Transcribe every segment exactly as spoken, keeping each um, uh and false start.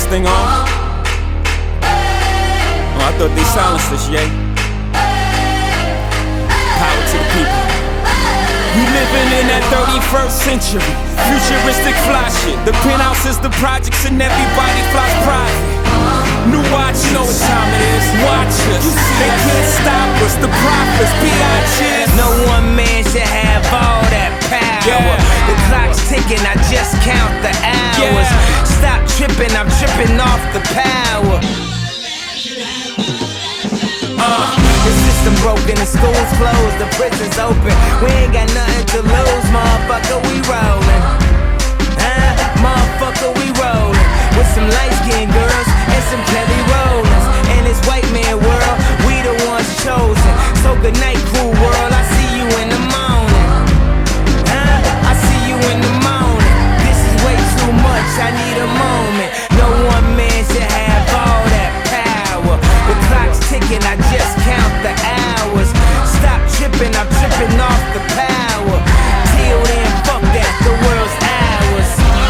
this thing on? Oh, I thought they silenced us, yay. Power to the people. We living in that thirty-first century, futuristic fly shit. The penthouse is the projects and everybody flies private. New watch, you know what time it is. Watch us, they can't stop us. The prophets, biatches. No one man should have all that power. Yeah. The clock's ticking, I just count the hours. Yeah. Stop tripping, I'm tripping off the power. Uh, the system broken, the school's closed, the prison's open. We ain't got nothing to lose, motherfucker, we rollin'. Huh? Motherfucker, we rollin'. With some light-skinned girls and some Kelly Rollins. In this white man world, we the ones chosen. So good night, cool world, I see you in the morning. Huh? I see you in the morning. This is way too much, I need a moment. No one man should have all that power. The clock's ticking, I just count the hours. Stop tripping, I'm tripping off the power. Till then, fuck that, the world's ours.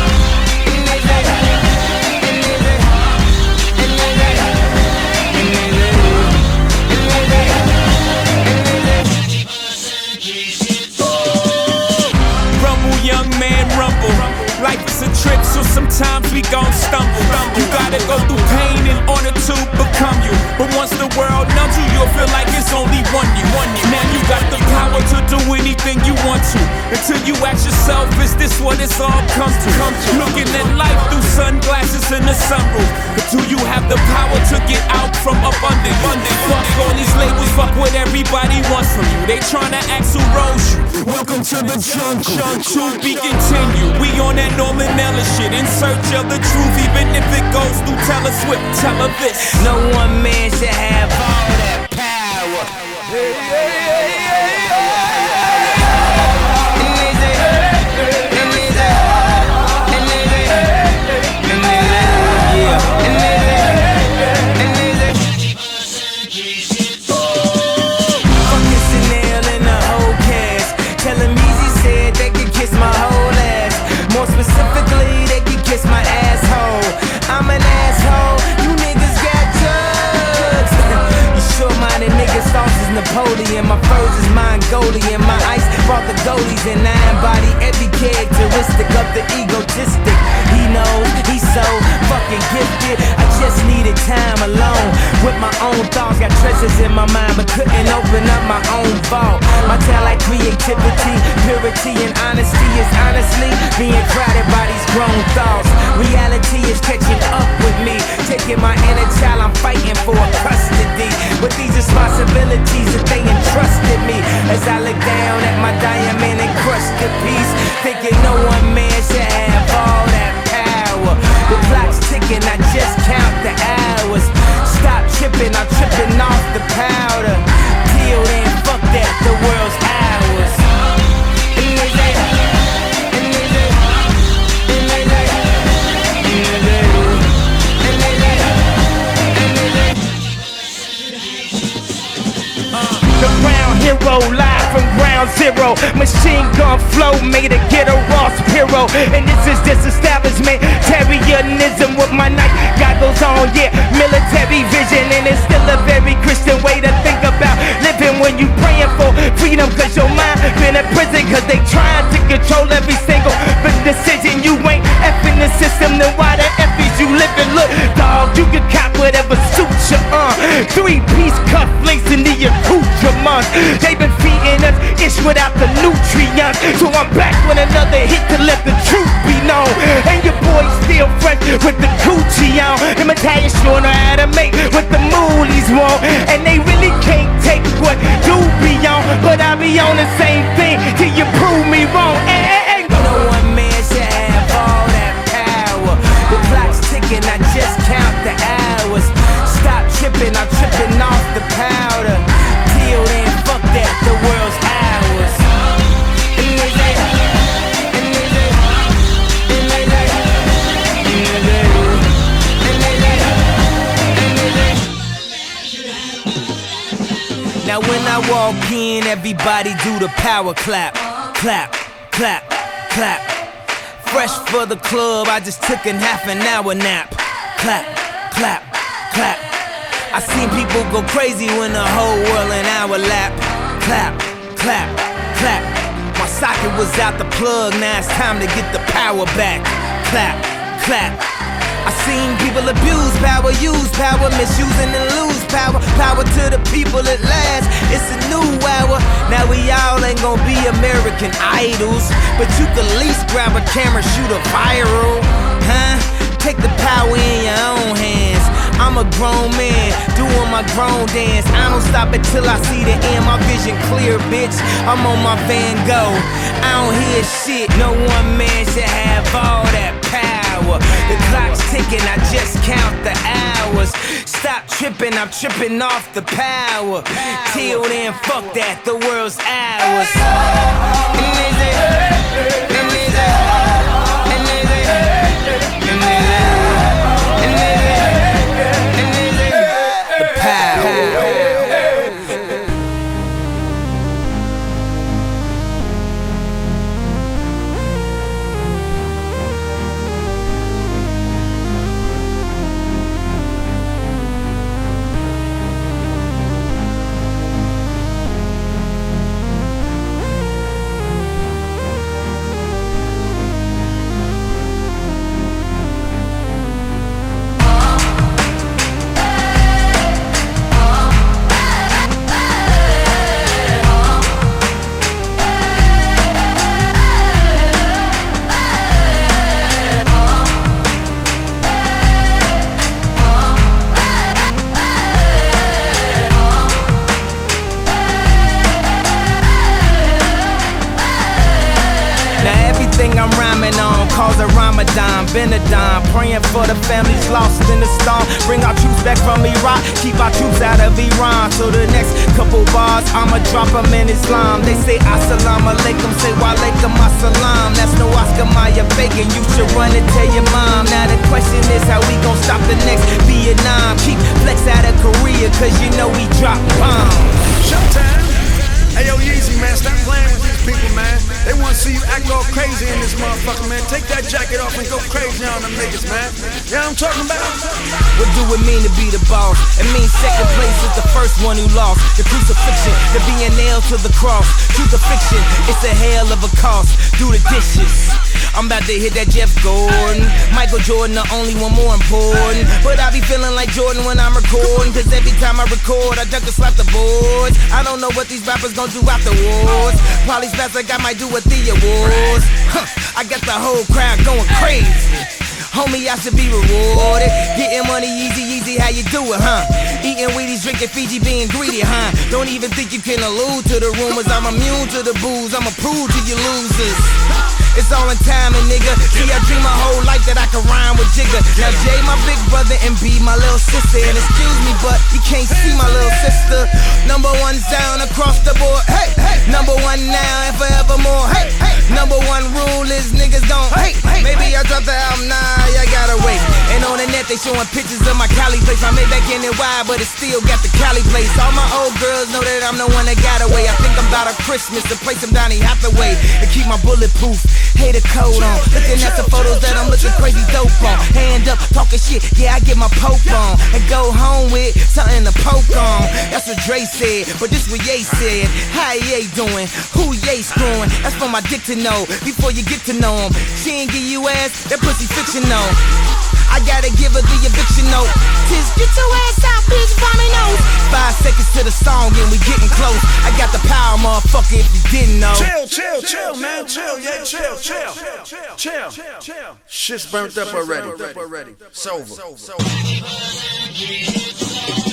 Rumble, young man, rumble. Life is a trip, so sometimes we gon' stumble. You gotta go through pain in order to become you. But once the world numbs you, you'll feel like it's only one you. Now you got the power to do anything you want to. Until you ask yourself, is this what it's all come to? Looking at life through sunglasses in the sunroof. But do you have the power to get out from up under? Fuck all these labels, fuck what everybody wants from you. They tryna ask who rose you. Welcome to the jungle. To be continued. We on that Norman Ellis shit, in search of the truth, even if it goes through Taylor Swift. Tell her this. No one man should have all that power. Hey, hey, hey, hey, hey. Specifically, they can kiss my asshole. I'm an asshole, you niggas got drugs. You short-minded niggas, sauce is Napoleon. My furs is Mongolian. My ice brought the goalies, and I embody every characteristic of the egotistic. He knows he's so fucking gifted. I just needed time alone with my own thoughts. Got treasures in my mind, but couldn't open up my own vault. My talent, creativity, purity, and honesty is honestly being crowded by these grown thoughts. Reality is catching up with me, taking my inner child, I'm fighting for custody. With these responsibilities that they entrusted me, as I look down at my diamond encrusted piece, thinking no one man should have all that power. The clock's ticking, I just count the hours. Stop tripping, I'm tripping off the powder. Till then, fuck that, the world's ours. The ground hero, live from ground zero. Machine gun flow made to get a Ross Piro. And this is disestablishment, Terrianism with my night goggles on, yeah. Military vision, and it's still a very Christian way to think about living when you praying for freedom. Cause your mind been in prison, cause they trying to control every single decision. You ain't effing the system, then why the F is you living? Look, dog, you can cop whatever suits you, uh. Three-piece cufflinks in the accoutrements. They been feeding us ish without the nutrients. So I'm back with another hit to let the truth be known. And your boy still fresh with the Gucci on. Them Italians sure know how to make what the moolies want. And they really can't take what you be on. But I be on the same thing till you prove me wrong. Ay, ay, ay. No one man should have all that power. The clock's ticking, I just count the hours. Stop tripping, I'm tripping off the powder. Till then, fuck that, the world's ours. Now when I walk in, everybody do the power clap. Clap, clap, clap. Fresh for the club, I just took a half an hour nap. clap, clap, clap. I seen people go crazy when the whole world in our lap. Clap, clap, clap. My socket was out the plug, now it's time to get the power back. Clap, clap. I seen people abuse power, use power, misusing and lose power. Power to the people at last, it's a new hour. Now we all ain't gonna be American Idols, but you can at least grab a camera, shoot a viral, huh? Take the power in your own hands. I'm a grown man, doing my grown dance. I don't stop until I see the end, my vision clear, bitch. I'm on my Van Gogh, I don't hear shit. No one man should have all that power. The clock's ticking, I just count the hours. Stop tripping, I'm tripping off the power. Till then, fuck that, the world's ours. And is it? And is it? And is it? And is it? I'm rhyming on, cause a Ramadan, Benadine, praying for the families lost in the storm. Bring our troops back from Iraq, keep our troops out of Iran. So the next couple bars, I'ma drop them in Islam. They say assalamu alaikum, say walaikum assalam. That's no Oscar Mayer faking, you should run and tell your mom. Now the question is how we gon' stop the next Vietnam. Keep flex out of Korea, cause you know we drop bombs. Showtime. Hey yo, Yeezy, man, stop playing with these people, man. They wanna see you act all crazy in this motherfucker, man. Take that jacket off and go crazy on them niggas, man. You know what I'm talking about? What do it mean to be the boss? It means second place is the first one who lost. The crucifixion, the being nailed to the cross. Truth or fiction, it's a hell of a cost. Do the dishes. I'm about to hit that Jeff Gordon. Michael Jordan, the only one more important. But I be feeling like Jordan when I'm recording, cause every time I record, I duck and slap the boards. I don't know what these rappers gon' do afterwards. Probably stats like I might do with the awards. Huh, I got the whole crowd going crazy. Homie, I should be rewarded. Getting money easy, easy, how you do it, huh? Eating Wheaties, drinking Fiji, being greedy, huh? Don't even think you can allude to the rumors. I'm immune to the booze, I'ma prove to you losers. It's all in timing, nigga. See, I dream my whole life that I could rhyme with Jigga. Now Jay, my big brother, and B, my little sister. And excuse me, but you can't see my little sister. Number one sound across the board, hey, hey. Number one now and forevermore, hey, hey. Number one rule is niggas gon' hate. Maybe I dropped the album, nah, y'all gotta wait. And on the net they showing pictures of my Cali place. I made back in it wide, but it still got the Cali place. All my old girls know that I'm the one that got away. I think I'm about a Christmas to play some Donny Hathaway and keep my bulletproof. Hater coat on, looking at the photos that I'm looking crazy dope on. Hand up, talking shit, yeah, I get my poke on. And go home with something to poke on. That's what Dre said, but this what Ye said. How Ye doing? Who Ye screwing? That's for my dick to know, before you get to know him. She ain't give you ass, that pussy fictional. I gotta give her the eviction note. Tis, get your ass out, bitch, vomit nose. Five seconds to the song and we getting close. I got the power, motherfucker, if you didn't know. Chill, chill, chill, man, chill, yeah, chill, chill, chill, chill. Shit's burnt up already. It's over.